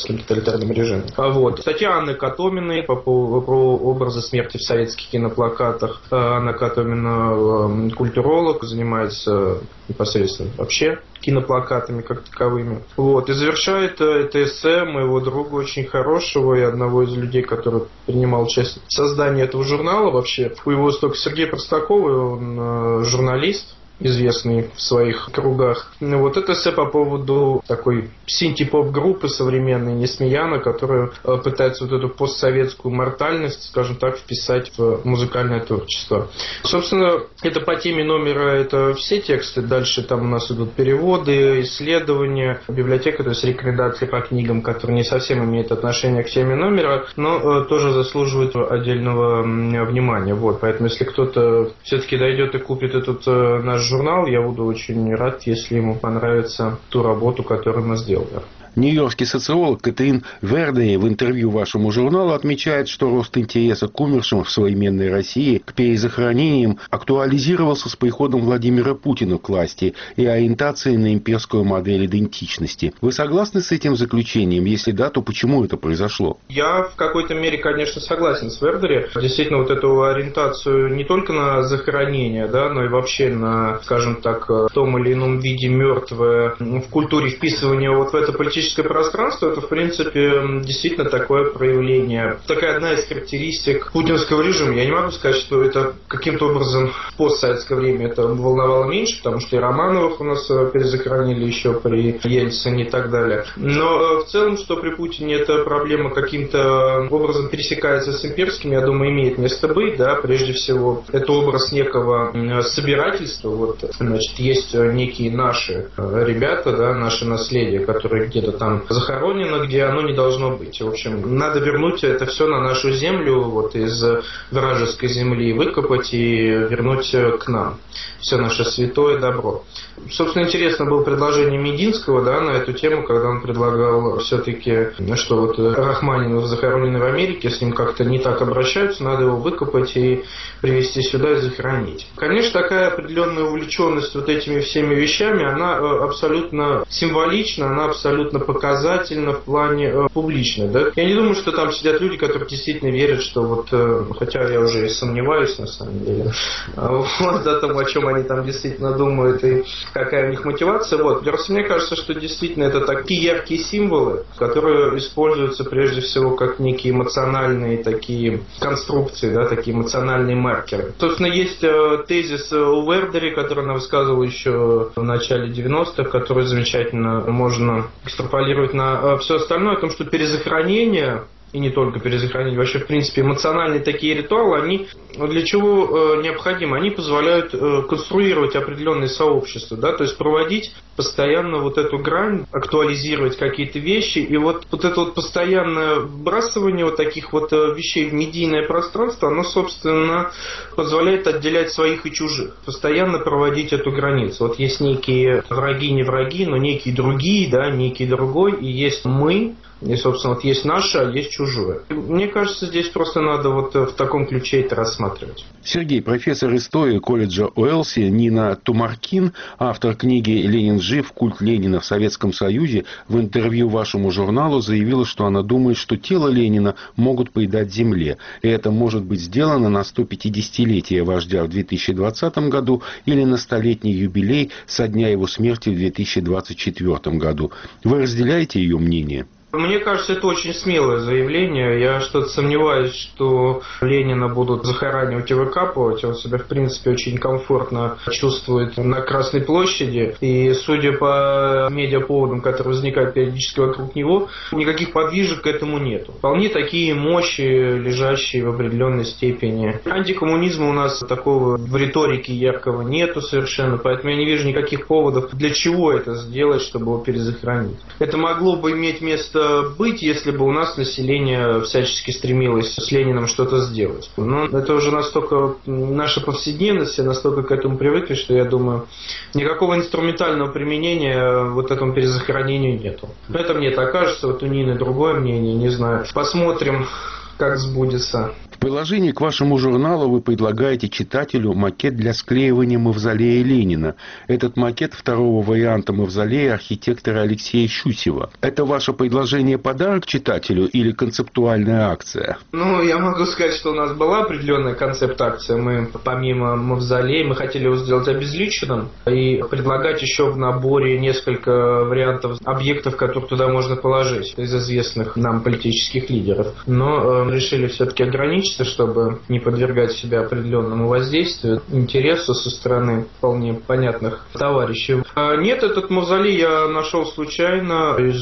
царским тоталитарным режимом. А вот. Статья Анны Котоминой по поводу про образы смерти в советских киноплакатах. Анна Котомина культуролог, занимается непосредственно вообще киноплакатами как таковыми. Вот. И завершает это эссе моего друга очень хорошего и одного из людей, который принимал участие в создании этого журнала вообще. У его истока Сергей Простаков, он журналист, известный в своих кругах. Вот это все по поводу такой синти-поп-группы современной Несмеяна, которая пытается вот эту постсоветскую мортальность, скажем так, вписать в музыкальное творчество. Собственно, это по теме номера, это все тексты. Дальше там у нас идут переводы, исследования, библиотека, то есть рекомендации по книгам, которые не совсем имеют отношение к теме номера, но тоже заслуживают отдельного внимания. Вот, поэтому если кто-то все-таки дойдет и купит этот наш журнал, я буду очень рад, если ему понравится ту работу, которую мы сделали. Нью-йоркский социолог Кэтрин Вердея в интервью вашему журналу отмечает, что рост интереса к умершим в современной России, к перезахоронениям, актуализировался с приходом Владимира Путина к власти и ориентацией на имперскую модель идентичности. Вы согласны с этим заключением? Если да, то почему это произошло? Я в какой-то мере, конечно, согласен с Вердери. Действительно, вот эту ориентацию не только на захоронение, да, но и вообще на, скажем так, в том или ином виде мертвое в культуре вписывания вот в это политическое пространство, это, в принципе, действительно такое проявление. Такая одна из характеристик путинского режима. Я не могу сказать, что это каким-то образом в постсоветское время это волновало меньше, потому что и Романовых у нас перезахоронили еще при Ельцине и так далее. Но в целом, что при Путине эта проблема каким-то образом пересекается с имперским, я думаю, имеет место быть. Да? Прежде всего, это образ некого собирательства. Вот, значит, есть некие наши ребята, да, наше наследие, которые где-то там захоронено, где оно не должно быть. В общем, надо вернуть это все на нашу землю, вот из вражеской земли выкопать и вернуть к нам. Все наше святое добро. Собственно, интересно было предложение Мединского, да, на эту тему, когда он предлагал все-таки, что вот Рахманинов захороненный в Америке, с ним как-то не так обращаются, надо его выкопать и привезти сюда и захоронить. Конечно, такая определенная увлеченность вот этими всеми вещами, она абсолютно символична, она абсолютно показательна в плане э, публичной. Да? Я не думаю, что там сидят люди, которые действительно верят, что вот, э, хотя я уже и сомневаюсь на самом деле, вот о том, о чем они там действительно думают и какая у них мотивация. Вот. Просто мне кажется, что действительно это такие яркие символы, которые используются прежде всего как некие эмоциональные такие конструкции, да, такие эмоциональные маркеры. Собственно, есть э, тезис у Вердери, который она высказывала еще в начале девяностых, который замечательно можно экстраполировать на все остальное, о том, что перезахоронение, и не только перезахоронение, вообще, в принципе, эмоциональные такие ритуалы, они для чего э, необходимы? Они позволяют э, конструировать определенные сообщества, да, то есть проводить постоянно вот эту грань, актуализировать какие-то вещи, и вот, вот это вот постоянное вбрасывание вот таких вот э, вещей в медийное пространство, оно, собственно, позволяет отделять своих и чужих, постоянно проводить эту границу. Вот есть некие враги, не враги, но некие другие, да, некий другой, и есть мы, и, собственно, вот есть наше, а есть чужое. Мне кажется, здесь просто надо вот в таком ключе это рассматривать. Сергей, профессор истории колледжа Уэлси Нина Тумаркин, автор книги «Ленин жив. Культ Ленина в Советском Союзе», в интервью вашему журналу заявила, что она думает, что тело Ленина могут предать земле. И это может быть сделано на сто пятидесятилетие вождя в две тысячи двадцатом году или на столетний юбилей со дня его смерти в две тысячи двадцать четвёртом году. Вы разделяете ее мнение? Мне кажется, это очень смелое заявление. Я что-то сомневаюсь, что Ленина будут захоранивать и выкапывать. Он себя, в принципе, очень комфортно чувствует на Красной площади. И, судя по медиаповодам, которые возникают периодически вокруг него, никаких подвижек к этому нету. Вполне такие мощи, лежащие в определенной степени. Антикоммунизма у нас такого в риторике яркого нету совершенно. Поэтому я не вижу никаких поводов, для чего это сделать, чтобы его перезахоронить. Это могло бы иметь место быть, если бы у нас население всячески стремилось с Лениным что-то сделать. Но это уже настолько наша повседневность, все настолько к этому привыкли, что я думаю, никакого инструментального применения вот этому перезахоронению нету. Это мне так кажется, вот у Нины другое мнение, не знаю. Посмотрим, как сбудется. В приложении к вашему журналу вы предлагаете читателю макет для склеивания мавзолея Ленина. Этот макет второго варианта мавзолея архитектора Алексея Щусева. Это ваше предложение подарок читателю или концептуальная акция? Ну, я могу сказать, что у нас была определенная концепт-акция. Мы помимо мавзолея, мы хотели его сделать обезличенным и предлагать еще в наборе несколько вариантов объектов, которые туда можно положить из известных нам политических лидеров. Но э, решили все-таки ограничиться, чтобы не подвергать себя определенному воздействию, интересу со стороны вполне понятных товарищей. А нет, этот мавзолей я нашел случайно из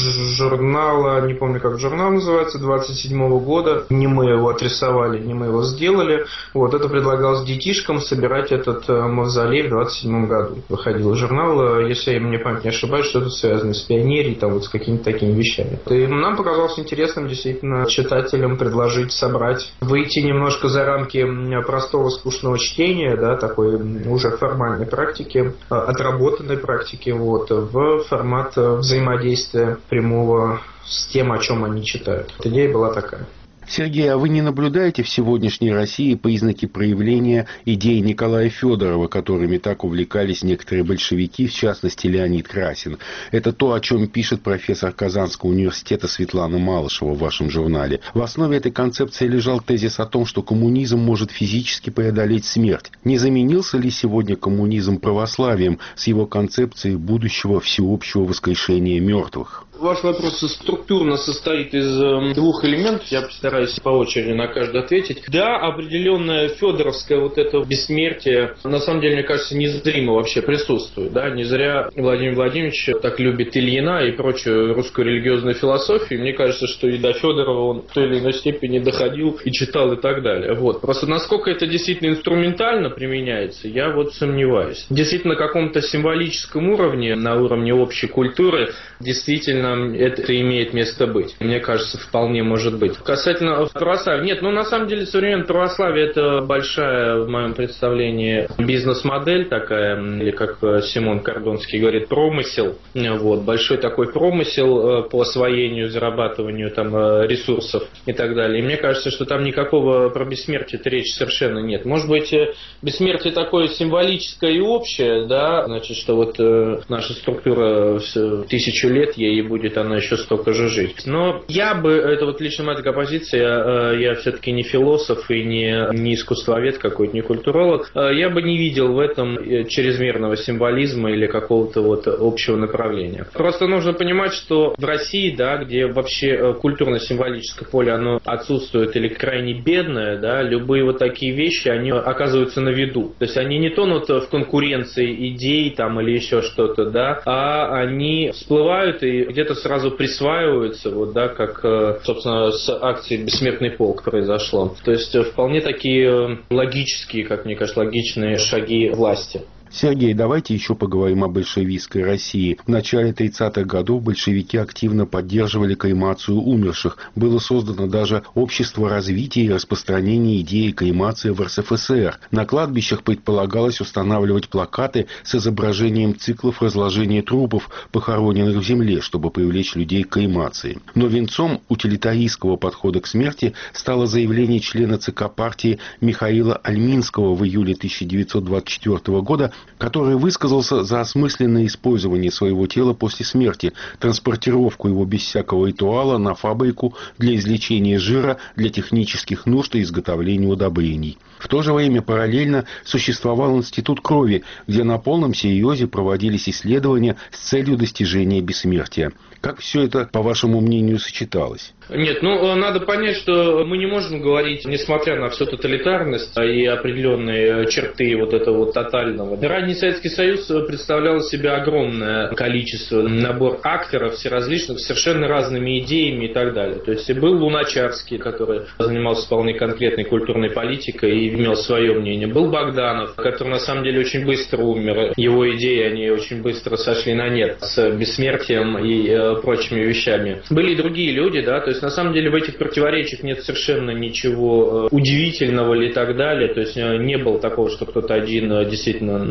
журнала, не помню, как журнал называется, двадцать седьмого года. Не мы его отрисовали, не мы его сделали. Вот это предлагалось детишкам собирать этот мавзолей в двадцать седьмом году. Выходил журнал, если я мне память не ошибаюсь, что-то связано с пионерией, там вот с какими-то такими вещами. И нам показалось интересным действительно читателям предложить собрать, выйти немножко за рамки простого скучного чтения, да, такой уже формальной практики, отработанной практики, вот, в формат взаимодействия прямого с тем, о чем они читают. Идея была такая. Сергей, а вы не наблюдаете в сегодняшней России признаки проявления идей Николая Федорова, которыми так увлекались некоторые большевики, в частности Леонид Красин? Это то, о чем пишет профессор Казанского университета Светлана Малышева в вашем журнале. В основе этой концепции лежал тезис о том, что коммунизм может физически преодолеть смерть. Не заменился ли сегодня коммунизм православием с его концепцией будущего всеобщего воскрешения мертвых? Ваш вопрос структурно состоит из двух элементов, я постараюсь по очереди на каждый ответить. Да, определенное федоровское вот это бессмертие, на самом деле, мне кажется, незримо вообще присутствует. Да? Не зря Владимир Владимирович так любит Ильина и прочую русскую религиозную философию. Мне кажется, что и до Федорова он в той или иной степени доходил и читал и так далее. Вот. Просто насколько это действительно инструментально применяется, я вот сомневаюсь. Действительно, на каком-то символическом уровне, на уровне общей культуры, действительно это имеет место быть. Мне кажется, вполне может быть. Касательно православия. Нет, ну на самом деле современное православие это большая, в моем представлении, бизнес-модель такая, или как Симон Кордонский говорит, промысел. Вот, большой такой промысел по освоению, зарабатыванию там ресурсов и так далее. И мне кажется, что там никакого про бессмертие речи совершенно нет. Может быть, бессмертие такое символическое и общее, да, значит, что вот наша структура тысячу лет ей будет будет она еще столько же жить. Но я бы, это вот лично моя такая позиция, я, я все-таки не философ и не, не искусствовед какой-то, не культуролог, я бы не видел в этом чрезмерного символизма или какого-то вот общего направления. Просто нужно понимать, что в России, да, где вообще культурно-символическое поле, оно отсутствует или крайне бедное, да, любые вот такие вещи, они оказываются на виду. То есть они не тонут в конкуренции идей там или еще что-то, да, а они всплывают и где-то сразу присваиваются, вот, да, как, собственно, с акцией «Бессмертный полк» произошло. То есть вполне такие логические, как мне кажется, логичные шаги власти. Сергей, давайте еще поговорим о большевистской России. В начале тридцатых годов большевики активно поддерживали кремацию умерших. Было создано даже общество развития и распространения идеи кремации в эр эс эф эс эр. На кладбищах предполагалось устанавливать плакаты с изображением циклов разложения трупов, похороненных в земле, чтобы привлечь людей к кремации. Но венцом утилитаристского подхода к смерти стало заявление члена ЦК партии Михаила Альминского в июле тысяча девятьсот двадцать четвёртого года, который высказался за осмысленное использование своего тела после смерти, транспортировку его без всякого ритуала на фабрику для извлечения жира для технических нужд и изготовления удобрений. В то же время параллельно существовал институт крови, где на полном серьезе проводились исследования с целью достижения бессмертия. Как все это, по вашему мнению, сочеталось? Нет, ну, надо понять, что мы не можем говорить, несмотря на всю тоталитарность и определенные черты вот этого вот тотального. Ранний Советский Союз представлял из себя огромное количество, набор акторов всеразличных, совершенно разными идеями и так далее. То есть был Луначарский, который занимался вполне конкретной культурной политикой и имел свое мнение. Был Богданов, который на самом деле очень быстро умер. Его идеи, они очень быстро сошли на нет с бессмертием и э, прочими вещами. Были и другие люди, да, то есть на самом деле в этих противоречиях нет совершенно ничего удивительного или так далее. То есть не было такого, что кто-то один действительно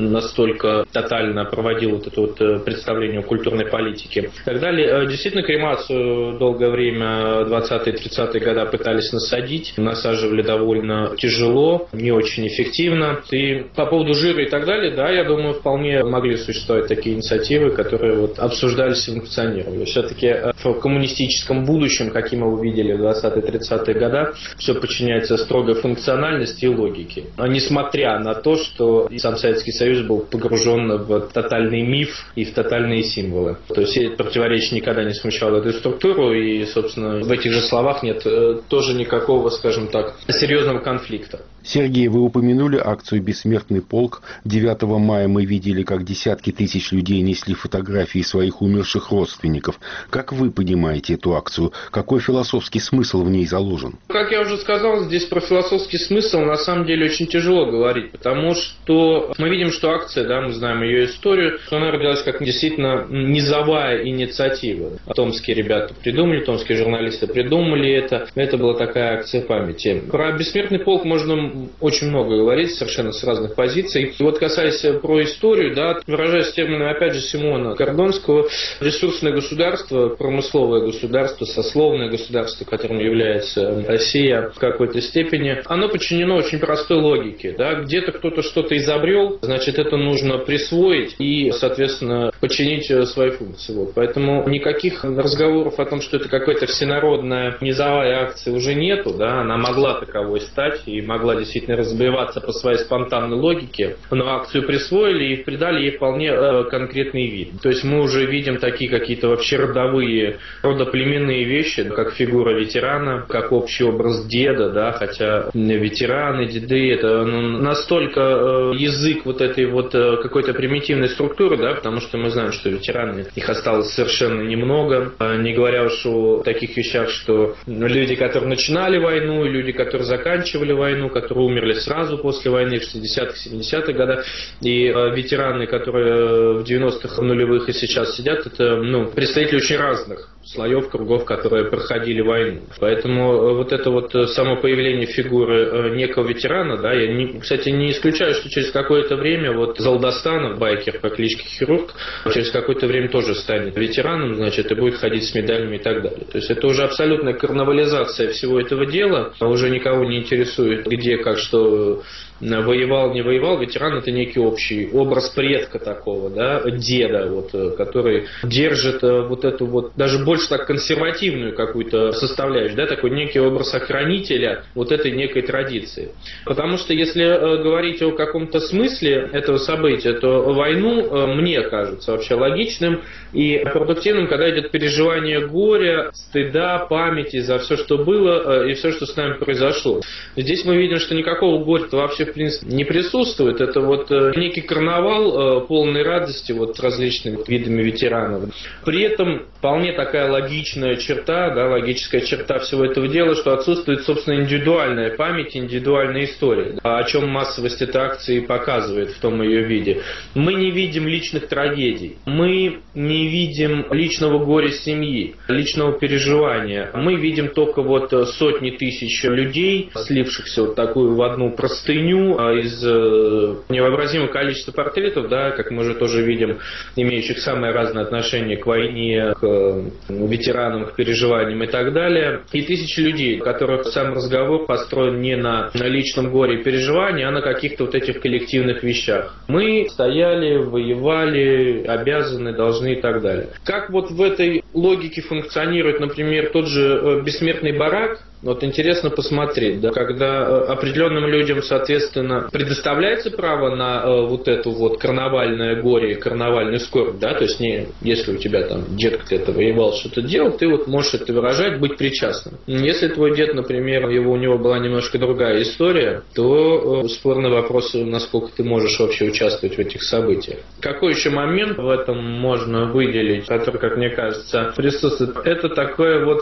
настолько тотально проводил вот это вот представление о культурной политике и так далее. Действительно, кремацию долгое время, двадцатые-тридцатые годы, пытались насадить, насаживали довольно тяжело, не очень эффективно. И по поводу жира и так далее, да, я думаю, вполне могли существовать такие инициативы, которые вот обсуждались и функционировали. Все-таки в коммунистическом будущем, каким мы увидели в двадцатые-тридцатые годы, все подчиняется строгой функциональности и логике. А несмотря на то, что сам Советский Союз был погружен в тотальный миф и в тотальные символы. То есть это противоречие никогда не смущало эту структуру, и, собственно, в этих же словах нет тоже никакого, скажем так, серьезного конфликта. Сергей, вы упомянули акцию «Бессмертный полк». девятого мая мы видели, как десятки тысяч людей несли фотографии своих умерших родственников. Как вы понимаете эту акцию? Какой философский смысл в ней заложен? Как я уже сказал, здесь про философский смысл на самом деле очень тяжело говорить, потому что мы видим, что акция, да, мы знаем ее историю, что она родилась как действительно низовая инициатива. Томские ребята придумали, томские журналисты придумали это. Это была такая акция памяти. Про «Бессмертный полк» можно очень много говорить, совершенно с разных позиций. И вот касаясь про историю, да, выражаясь термином, опять же, Симона Кордонского, ресурсное государство, промысловое государство, сословное государство, которым является Россия в какой-то степени, оно подчинено очень простой логике. Да? Где-то кто-то что-то изобрел, значит, это нужно присвоить и, соответственно, подчинить свои функции. Вот. Поэтому никаких разговоров о том, что это какая-то всенародная низовая акция, уже нету. Да? Она могла таковой стать и могла действительно разбиваться по своей спонтанной логике, но акцию присвоили и придали ей вполне э, конкретный вид. То есть мы уже видим такие какие-то вообще родовые, родоплеменные вещи, как фигура ветерана, как общий образ деда, да, хотя ветераны, деды, это ну, настолько э, язык вот этой вот э, какой-то примитивной структуры, да, потому что мы знаем, что ветераны, их осталось совершенно немного, э, не говоря уж о таких вещах, что люди, которые начинали войну, и люди, которые заканчивали войну, которые умерли сразу после войны в шестидесятых, семидесятых годах, и э, ветераны, которые в девяностых, нулевых и сейчас сидят, это ну, представители очень разных слоев, кругов, которые проходили войну. Поэтому вот это вот само появление фигуры некого ветерана, да, я, не, кстати, не исключаю, что через какое-то время вот Залдастанов, байкер по кличке Хирург, через какое-то время тоже станет ветераном, значит, и будет ходить с медалями и так далее. То есть это уже абсолютная карнавализация всего этого дела, уже никого не интересует, где, как, что воевал, не воевал. Ветеран — это некий общий образ предка такого, да, деда, вот, который держит вот эту вот, даже больше так консервативную какую-то составляющую, да, такой некий образ охранителя вот этой некой традиции. Потому что если говорить о каком-то смысле этого события, то войну, мне кажется, вообще логичным и продуктивным, когда идет переживание горя, стыда, памяти за все, что было и все, что с нами произошло. Здесь мы видим, что никакого горя-то вообще в принципе не присутствует. Это вот некий карнавал полной радости вот с различными видами ветеранов. При этом вполне такая логичная черта, да, логическая черта всего этого дела, что отсутствует, собственно, индивидуальная память, индивидуальная история, о чем массовость этой акции показывает в том ее виде. Мы не видим личных трагедий, мы не видим личного горя семьи, личного переживания. Мы видим только вот сотни тысяч людей, слившихся вот такую в одну простыню из невообразимого количества портретов, да, как мы уже тоже видим, имеющих самое разное отношение к войне, к ветеранам, к переживаниям и так далее. И тысячи людей, у которых сам разговор построен не на, на личном горе и переживании, а на каких-то вот этих коллективных вещах. Мы стояли, воевали, обязаны, должны и так далее. Как вот в этой логике функционирует, например, тот же «Бессмертный барак», вот интересно посмотреть, да, когда определенным людям, соответственно, предоставляется право на э, вот эту вот карнавальное горе, карнавальную скорбь, да, то есть не, если у тебя там дед где-то воевал, что-то делал, ты вот можешь это выражать, быть причастным. Если твой дед, например, его, у него была немножко другая история, то э, спорный вопрос, насколько ты можешь вообще участвовать в этих событиях. Какой еще момент в этом можно выделить, который, как мне кажется, присутствует, это такое вот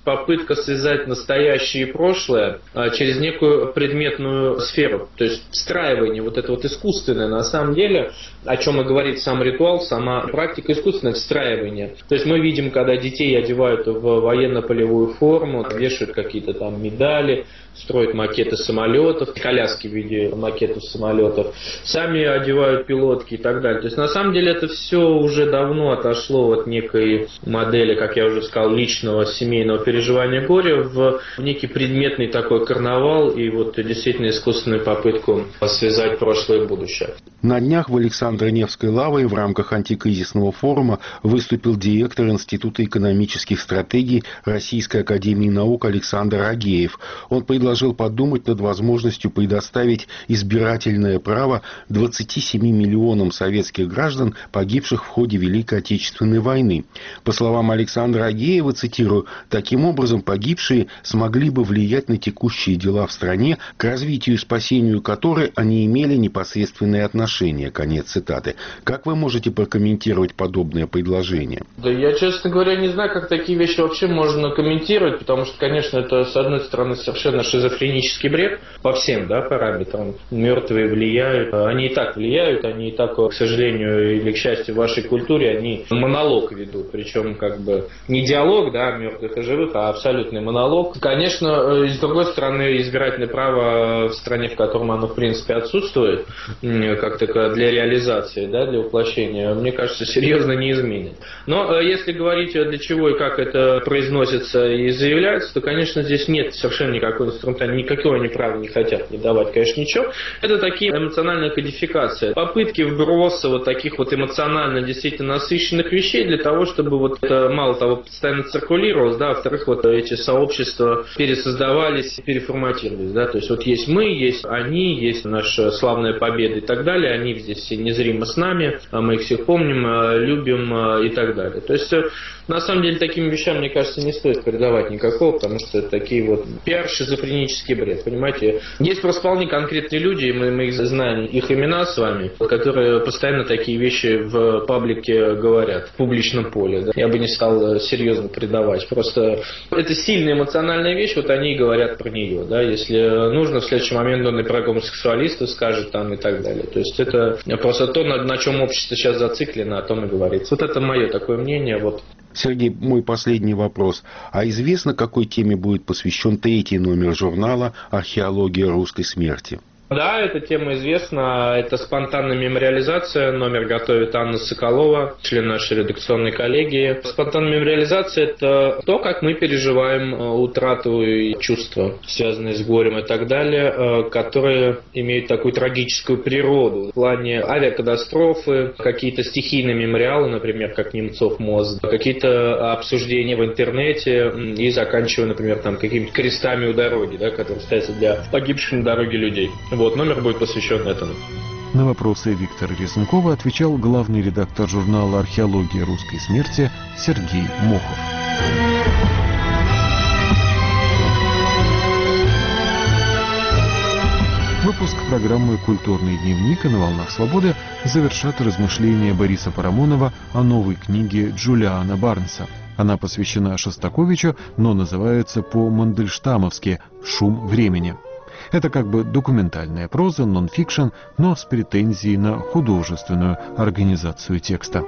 попытка связать настоящее и прошлое через некую предметную сферу. То есть встраивание, вот это вот искусственное, на самом деле, о чем и говорит сам ритуал, сама практика, искусственное встраивание. То есть мы видим, когда детей одевают в военно-полевую форму, вешают какие-то там медали, строят макеты самолетов, коляски в виде макетов самолетов, сами одевают пилотки и так далее. То есть на самом деле это все уже давно отошло от некой модели, как я уже сказал, личного семейного переживания горя в некий предметный такой карнавал и вот действительно искусственную попытку связать прошлое и будущее. На днях в Александро-Невской лавре в рамках антикризисного форума выступил директор Института экономических стратегий Российской академии наук Александр Агеев. Он предложил подумать над возможностью предоставить избирательное право двадцати семи миллионам советских граждан, погибших в ходе Великой Отечественной войны. По словам Александра Агеева, цитирую, «таким образом погибшие смогли бы влиять на текущие дела в стране, к развитию и спасению которой они имели непосредственное отношение». Конец цитаты. Как вы можете прокомментировать подобное предложение? Да я, честно говоря, не знаю, как такие вещи вообще можно комментировать, потому что, конечно, это, с одной стороны, совершенно шизофренический бред по всем, да, параметрам. Мертвые влияют, они и так влияют, они и так, к сожалению или к счастью, в вашей культуре, они монолог ведут, причем как бы не диалог, да, мертвых и живых, а абсолютный монолог. Конечно, с другой стороны, избирательное право в стране, в котором оно, в принципе, отсутствует, как только для реализации, да, для воплощения, мне кажется, серьезно не изменит. Но если говорить, для чего и как это произносится и заявляется, то, конечно, здесь нет совершенно никакой инструмента, никакого они права не хотят не давать, конечно, ничего. Это такие эмоциональная кодификация, попытки вброса вот таких вот эмоционально действительно насыщенных вещей для того, чтобы вот это, мало того, постоянно циркулировалось, да, а во-вторых, вот эти сообщества пересоздавались, переформатировались, да, то есть вот есть мы, есть они, есть наша славная победа и так далее, они здесь все незримо с нами, мы их всех помним, любим и так далее. То есть, на самом деле, таким вещам, мне кажется, не стоит придавать никакого, потому что это такие вот пиар-шизофренический бред, понимаете. Есть просто вполне конкретные люди, мы, мы их знаем, их имена с вами, которые постоянно такие вещи в паблике говорят, в публичном поле. Да. Я бы не стал серьезно придавать. Просто это сильная эмоциональная вещь, вот они и говорят про нее. Да. Если нужно, в следующий момент он и про гомосексуалистов скажет там и так далее. То есть это просто то, на, на чем общество сейчас зациклено, о том и говорится. Вот это мое такое мнение. Вот. Сергей, мой последний вопрос. А известно, какой теме будет посвящен третий номер журнала «Археология русской смерти»? Да, эта тема известна. Это спонтанная мемориализация. Номер готовит Анна Соколова, член нашей редакционной коллегии. Спонтанная мемориализация – это то, как мы переживаем утрату и чувства, связанные с горем и так далее, которые имеют такую трагическую природу. В плане авиакатастрофы, какие-то стихийные мемориалы, например, как Немцов мост, какие-то обсуждения в интернете и заканчивая, например, там, какими-то крестами у дороги, да, которые ставятся для погибших на дороге людей. Вот, номер будет посвящен этому. На вопросы Виктора Резункова отвечал главный редактор журнала «Археология русской смерти» Сергей Мохов. Выпуск программы «Культурный дневник» и «На волнах свободы» завершат размышления Бориса Парамонова о новой книге Джулиана Барнса. Она посвящена Шостаковичу, но называется по-мандельштамовски «Шум времени». Это как бы документальная проза, нон-фикшн, но с претензией на художественную организацию текста.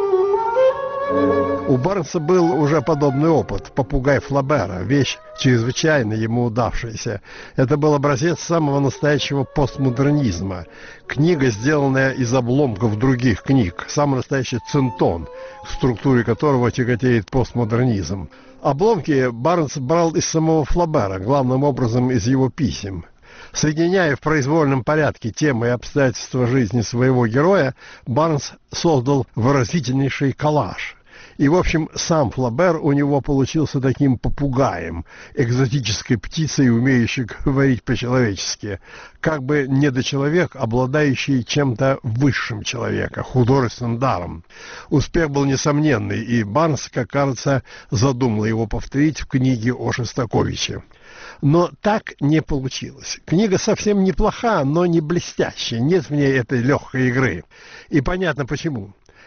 У Барнса был уже подобный опыт «Попугай Флабера», вещь чрезвычайно ему удавшаяся. Это был образец самого настоящего постмодернизма. Книга, сделанная из обломков других книг, самый настоящий цинтон, в структуре которого тяготеет постмодернизм. Обломки Барнс брал из самого Флабера, главным образом из его писем. Соединяя в произвольном порядке темы и обстоятельства жизни своего героя, Барнс создал выразительнейший коллаж. И, в общем, сам Флабер у него получился таким попугаем, экзотической птицей, умеющей говорить по-человечески, как бы недочеловек, обладающий чем-то высшим человека, художественным даром. Успех был несомненный, и Барнс, как кажется, задумал его повторить в книге о Шостаковиче. Но так не получилось. Книга совсем неплоха, но не блестящая, нет в ней этой легкой игры. И понятно почему.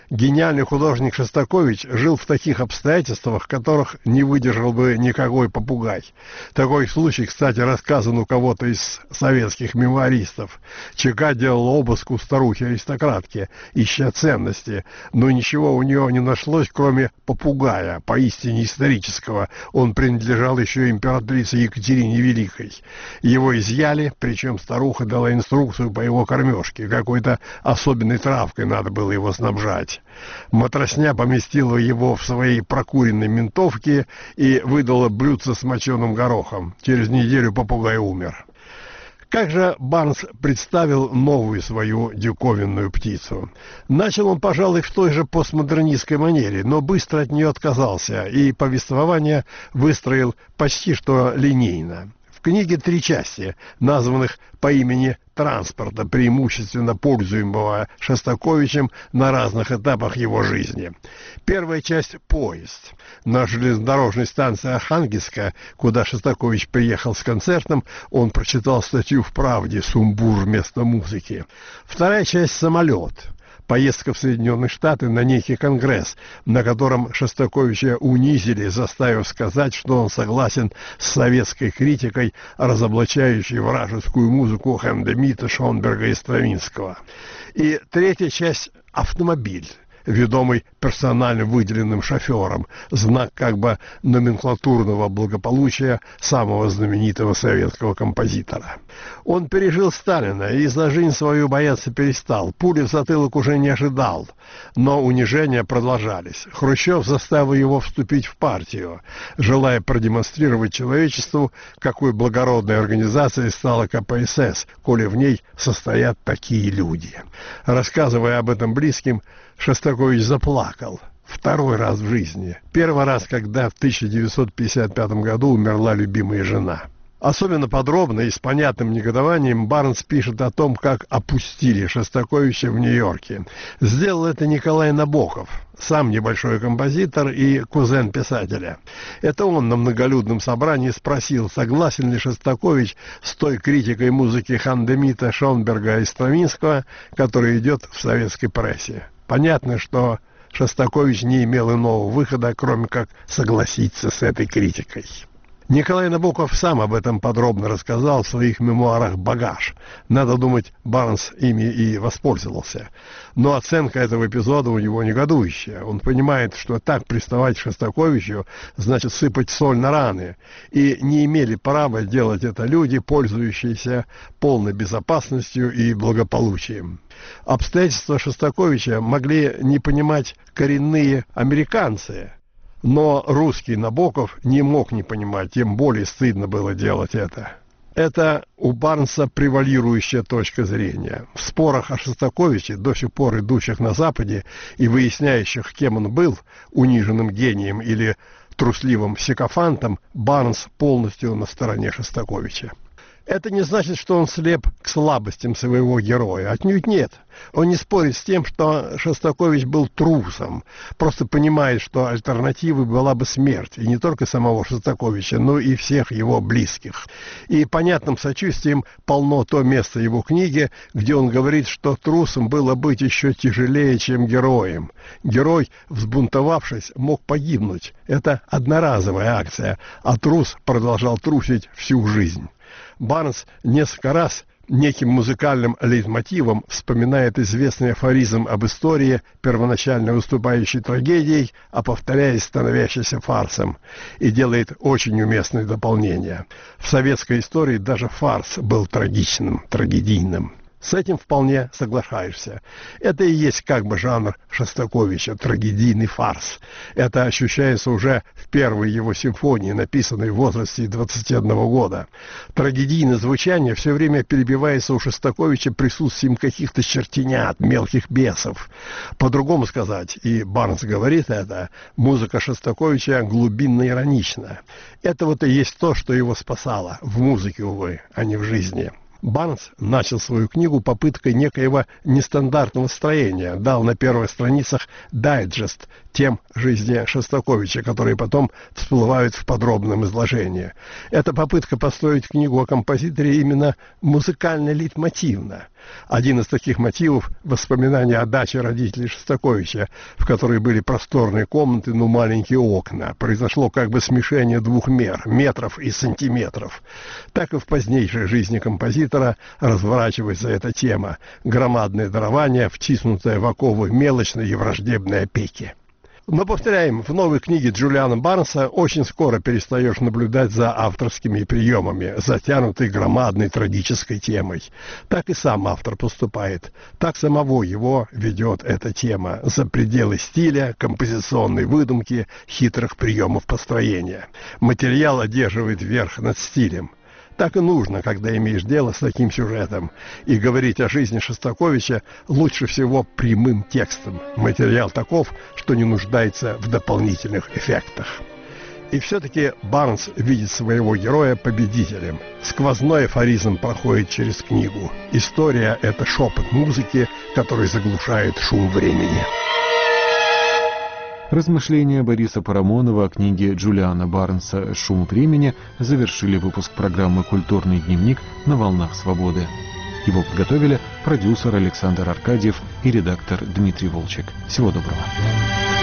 Гениальный художник Шостакович жил в таких обстоятельствах, которых не выдержал бы никакой попугай. Такой случай, кстати, рассказан у кого-то из советских мемуаристов. ЧК делал обыск у старухи-аристократки, ища ценности, но ничего у нее не нашлось, кроме попугая, поистине исторического. Он принадлежал еще императрице Екатерине Великой. Его изъяли, причем старуха дала инструкцию по его кормежке. Какой-то особенной травкой надо было его снабжать. Матросня поместила его в своей прокуренной ментовке и выдала блюдце с моченым горохом. Через неделю попугай умер. Как же Барнс представил новую свою диковинную птицу? Начал он, пожалуй, в той же постмодернистской манере, но быстро от нее отказался и повествование выстроил почти что линейно. В книге три части, названных по имени транспорта, преимущественно пользуемого Шостаковичем на разных этапах его жизни. Первая часть – поезд. На железнодорожной станции Архангельска, куда Шостакович приехал с концертом, он прочитал статью в «Правде» «Сумбур вместо музыки». Вторая часть – самолет. Поездка в Соединенные Штаты на некий конгресс, на котором Шостаковича унизили, заставив сказать, что он согласен с советской критикой, разоблачающей вражескую музыку Хендемита, Шонберга и Стравинского. И третья часть – автомобиль, ведомый персонально выделенным шофером, знак как бы номенклатурного благополучия самого знаменитого советского композитора. Он пережил Сталина и за жизнь свою бояться перестал, пули в затылок уже не ожидал, но унижения продолжались. Хрущев заставил его вступить в партию, желая продемонстрировать человечеству, какой благородной организацией стала ка пэ эс эс, коли в ней состоят такие люди. Рассказывая об этом близким, Шостакович заплакал. Второй раз в жизни. Первый раз, когда в тысяча девятьсот пятьдесят пятом году умерла любимая жена. Особенно подробно и с понятным негодованием Барнс пишет о том, как опустили Шостаковича в Нью-Йорке. Сделал это Николай Набоков, сам небольшой композитор и кузен писателя. Это он на многолюдном собрании спросил, согласен ли Шостакович с той критикой музыки Хендемита, Шонберга и Стравинского, которая идет в советской прессе. Понятно, что Шостакович не имел иного выхода, кроме как согласиться с этой критикой. Николай Набоков сам об этом подробно рассказал в своих мемуарах «Багаж». Надо думать, Барнс ими и воспользовался. Но оценка этого эпизода у него негодующая. Он понимает, что так приставать к Шостаковичу значит сыпать соль на раны. И не имели права делать это люди, пользующиеся полной безопасностью и благополучием. Обстоятельства Шостаковича могли не понимать коренные американцы. Но русский Набоков не мог не понимать, тем более стыдно было делать это. Это у Барнса превалирующая точка зрения. В спорах о Шостаковиче, до сих пор идущих на Западе и выясняющих, кем он был, униженным гением или трусливым сикофантом, Барнс полностью на стороне Шостаковича. Это не значит, что он слеп к слабостям своего героя. Отнюдь нет. Он не спорит с тем, что Шостакович был трусом. Просто понимает, что альтернативой была бы смерть. И не только самого Шостаковича, но и всех его близких. И понятным сочувствием полно то место его книги, где он говорит, что трусом было быть еще тяжелее, чем героем. Герой, взбунтовавшись, мог погибнуть. Это одноразовая акция, а трус продолжал трусить всю жизнь. Барнс несколько раз неким музыкальным лейтмотивом вспоминает известный афоризм об истории, первоначально выступающей трагедией, а повторяясь становящейся фарсом, и делает очень уместное дополнение. В советской истории даже фарс был трагичным, трагедийным. С этим вполне соглашаешься. Это и есть как бы жанр Шостаковича, трагедийный фарс. Это ощущается уже в первой его симфонии, написанной в возрасте двадцати одного года. Трагедийное звучание все время перебивается у Шостаковича присутствием каких-то чертенят, мелких бесов. По-другому сказать, и Барнс говорит это, музыка Шостаковича глубинно иронична. Это вот и есть то, что его спасало, в музыке, увы, а не в жизни. Барнс начал свою книгу попыткой некоего нестандартного строения, дал на первых страницах дайджест тем жизни Шостаковича, которые потом всплывают в подробном изложении. Это попытка построить книгу о композиторе именно музыкально-лейтмотивно. Один из таких мотивов – воспоминания о даче родителей Шостаковича, в которой были просторные комнаты, но маленькие окна. Произошло как бы смешение двух мер – метров и сантиметров. Так и в позднейшей жизни композитора разворачивается эта тема – громадное дарование, втиснутое в оковы мелочной и враждебной опеки. Но, повторяем, в новой книге Джулиана Барнса очень скоро перестаешь наблюдать за авторскими приемами, затянутой громадной трагической темой. Так и сам автор поступает. Так самого его ведет эта тема за пределы стиля, композиционной выдумки, хитрых приемов построения. Материал одерживает верх над стилем. Так и нужно, когда имеешь дело с таким сюжетом. И говорить о жизни Шостаковича лучше всего прямым текстом. Материал таков, что не нуждается в дополнительных эффектах. И все-таки Барнс видит своего героя победителем. Сквозной афоризм проходит через книгу. История – это шепот музыки, который заглушает шум времени. Размышления Бориса Парамонова о книге Джулиана Барнса «Шум времени» завершили выпуск программы «Культурный дневник» на волнах свободы. Его подготовили продюсер Александр Аркадьев и редактор Дмитрий Волчек. Всего доброго.